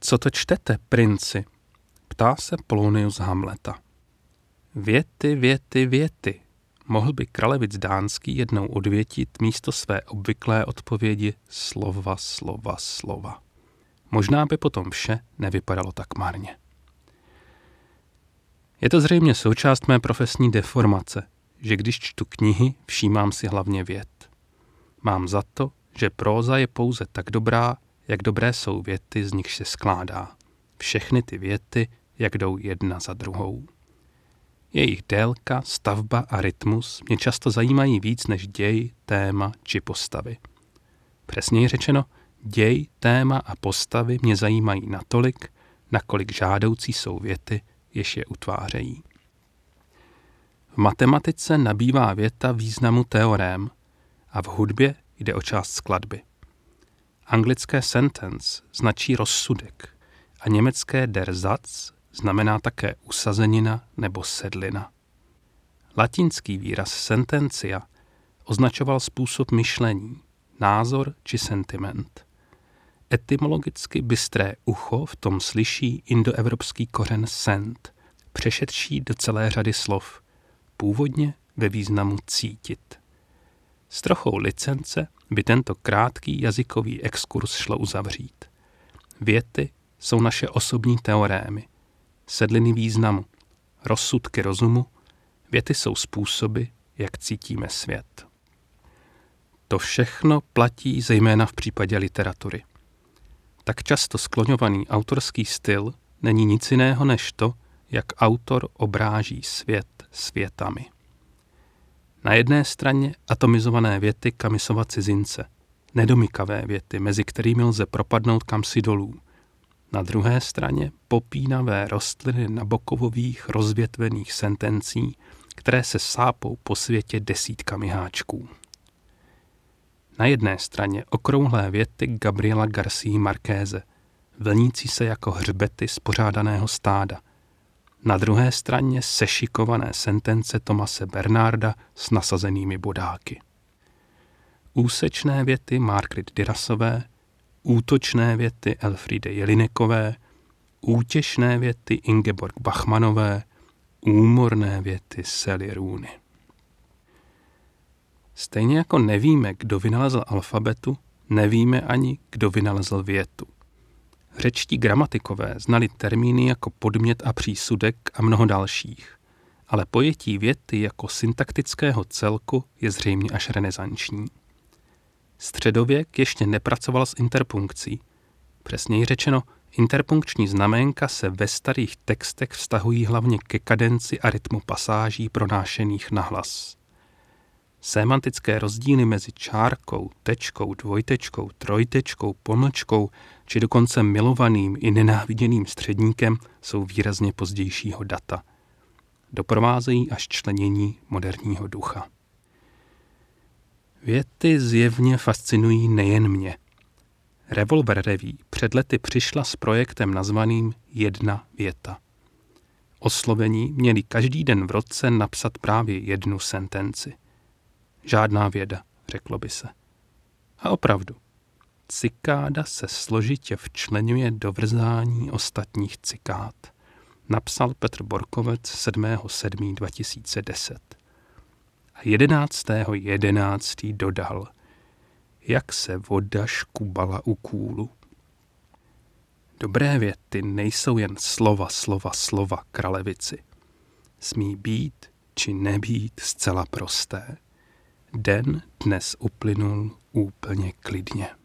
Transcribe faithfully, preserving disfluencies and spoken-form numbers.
Co to čtete, princi? Ptá se Polonius Hamleta. Věty, věty, věty. Mohl by kralevic dánský jednou odvětit místo své obvyklé odpovědi slova, slova, slova. Možná by potom vše nevypadalo tak marně. Je to zřejmě součást mé profesní deformace, že když čtu knihy, všímám si hlavně vět. Mám za to, že próza je pouze tak dobrá, jak dobré jsou věty, z nich se skládá. Všechny ty věty, jak jdou jedna za druhou. Jejich délka, stavba a rytmus mě často zajímají víc než děj, téma či postavy. Přesněji řečeno, děj, téma a postavy mě zajímají natolik, nakolik žádoucí jsou věty, jež je utvářejí. V matematice nabývá věta významu teorém a v hudbě jde o část skladby. Anglické sentence značí rozsudek a německé der Satz znamená také usazenina nebo sedlina. Latinský výraz sentencia označoval způsob myšlení, názor či sentiment. Etymologicky bystré ucho v tom slyší indoevropský kořen sent, přešedší do celé řady slov, původně ve významu cítit. S trochou licence by tento krátký jazykový exkurs šlo uzavřít. Věty jsou naše osobní teorémy, sedliny významu, rozsudky rozumu, věty jsou způsoby, jak cítíme svět. To všechno platí zejména v případě literatury. Tak často skloňovaný autorský styl není nic jiného než to, jak autor obráží svět světami. Na jedné straně atomizované věty Kamisova cizince, nedomykavé věty, mezi kterými lze propadnout kamsi dolů. Na druhé straně popínavé rostliny nabokovových rozvětvených sentencí, které se sápou po světě desítkami háčků. Na jedné straně okrouhlé věty Gabriela García Márqueze, vlnící se jako hřbety spořádaného stáda. Na druhé straně sešikované sentence Thomase Bernarda s nasazenými bodáky. Úsečné věty Margaret Durasové, útočné věty Elfriede Jelinekové, útěšné věty Ingeborg Bachmannové, úmorné věty Sally Rooney. Stejně jako nevíme, kdo vynalezl alfabetu, nevíme ani, kdo vynalezl větu. Řečtí gramatikové znali termíny jako podmět a přísudek a mnoho dalších, ale pojetí věty jako syntaktického celku je zřejmě až renesanční. Středověk ještě nepracoval s interpunkcí. Přesněji řečeno, interpunkční znaménka se ve starých textech vztahují hlavně ke kadenci a rytmu pasáží pronášených nahlas. Sémantické rozdíly mezi čárkou, tečkou, dvojtečkou, trojtečkou, pomlčkou či dokonce milovaným i nenáviděným středníkem jsou výrazně pozdějšího data. Doprovázejí až členění moderního ducha. Věty zjevně fascinují nejen mě. Revolver Reví před lety přišla s projektem nazvaným Jedna věta. Oslovení měli každý den v roce napsat právě jednu sentenci. Žádná věda, řeklo by se. A opravdu, cikáda se složitě včleňuje do vrzání ostatních cikád, napsal Petr Borkovec sedmého sedmého dva tisíce deset. A jedenáctého jedenáctého dodal, jak se voda škubala u kůlu. Dobré věty nejsou jen slova, slova, slova kralevici. Smí být či nebýt zcela prosté. Den dnes uplynul úplně klidně.